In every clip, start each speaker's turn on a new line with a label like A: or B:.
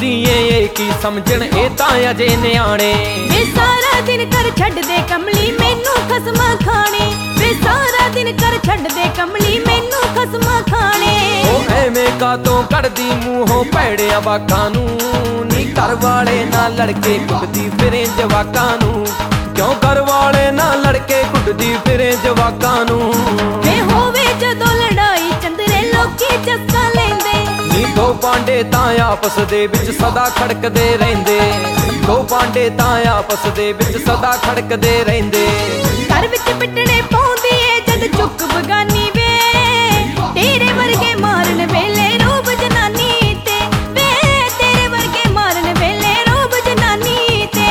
A: समझदी ए की समझण ए तां अजे न्याणे।
B: वे सारा दिन कर छड्ड दे कमली मैनू खसमा खाने, वे सारा दिन कर छड्ड दे कमली मैनू खसमा खाने।
A: ओ एवें कातों कढ़दी मूंहों भैड़ियां वाकां नूं, नी घर वाले नाल लड़के कुटदी फिरें जवाकां नूं, क्यों घर वाले नाल लड़के कुटदी फिरें जवाकां नूं।
B: वे होवे जदों लड़ाई चंदरे लोकी जस्सा लेंदे,
A: नी दो पांडे तां आपस दे विच सदा खड़कदे रहिंदे, दो पांडे तां आपस दे विच सदा खड़कदे रहिंदे।
B: घर विच पिटने पौंदी ए जद चुक बगानी वे, तेरे वर्गे मारन वेले रोब जनानी ते, वे तेरे वर्गे मारन वेले रोब जनानी ते।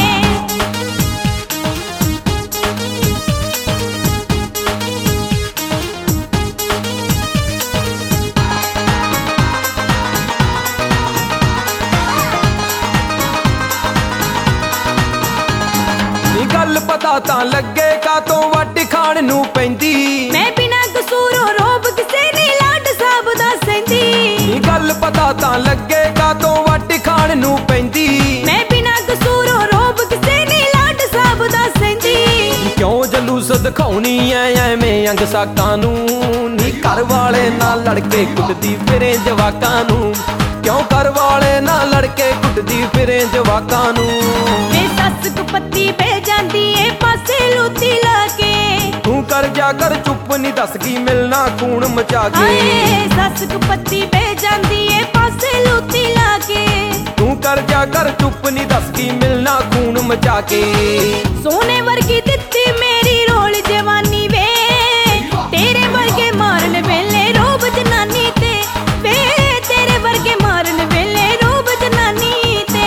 A: गल पता तां लगे कातों वट खाण नूं पैंदी,
B: मैं बिना कसूरों रोब किसे नी लाड साहब दा सैंदी।
A: गल पता तां लगे कातों वट खाण नूं पैंदी,
B: मैं बिना कसूरों रोब किसे नी लाड साहब दा सैंदी।
A: क्यों जलूस दिखाउणी ऐ एवें अंग साकां नूं, नी घर वाले नाल लड़के कुटदी फिरें जवाकां नूं, क्यों घर वाले नाल लड़के कुटदी फिरें जवाकां नूं।
B: वे सस कुपत्ती बह जांदी ए पासे लूती लाके,
A: तू कर जा कर चुप नी दसगी मिलना खून मचा के।
B: हाए सस कुपत्ती बह जांदी ए पासे लूती लाके,
A: तू कर जा कर चुप नी दसगी मिलना खून मचा के।
B: सोने वर्गी दित्ती मेरी रोल जवानी वे, तेरे वर्गे मारन वेले रोब जनानी ते, वे तेरे वर्गे मारन वेले रोब जनानी ते।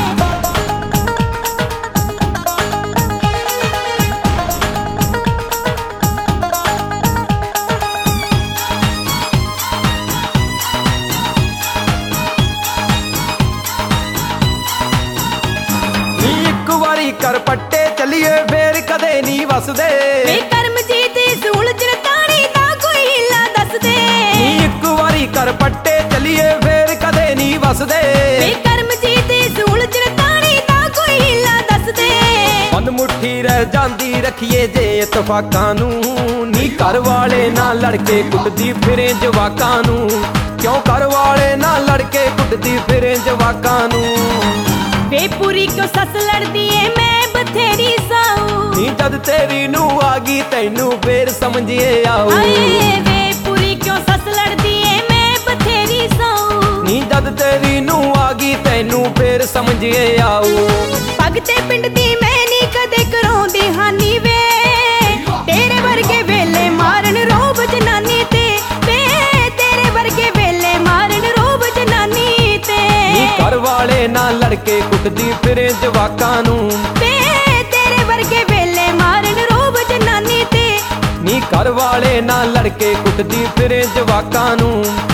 A: एक वारी कर पट्टे चलिए फिर कदे नी वसदे,
B: वे करमजीत इस उलझन ताणी दा कोई हिला दस दे।
A: एक वारी कर पट्टे चलिए फिर कदे नी वसदे,
B: वे करमजीत इस उलझन ताणी दा कोई हिला दस दे।
A: बंद मुट्ठी रह जांदी रखिए जे इतफाकां नूं, नी घर वाले नाल लड़के कुटदी फिरें जवाकां नूं, क्यों घर वाले नाल लड़के कुटदी फिरें जवाकां नूं।
B: वे पूरी क्यों सस लड़दी ए मैं बथेरी साऊ,
A: नी जद तेरी नूं आ गई तैनू फिर समझिए आऊ।
B: आए वे पूरी क्यों सस लड़दी ए मैं बथेरी साऊ,
A: नी जद तेरी नूं आ गई तैनू फिर समझिए आऊ।
B: पग ते पिंड दी मैं नी कदे कराउंदी हानी वे, तेरे वर्गे वेले मारन रोब जनानी ते, वे तेरे वर्गे वेले मारन रोब जनानी ते।
A: नी घर वाले नाल लड़के कुटदी फिरें जवाकां नूं,
B: वे तेरे वर्गे वेले मारन रोब जनानी ते,
A: नी घर वाले नाल लड़के कुटदी फिरें जवाकां नूं।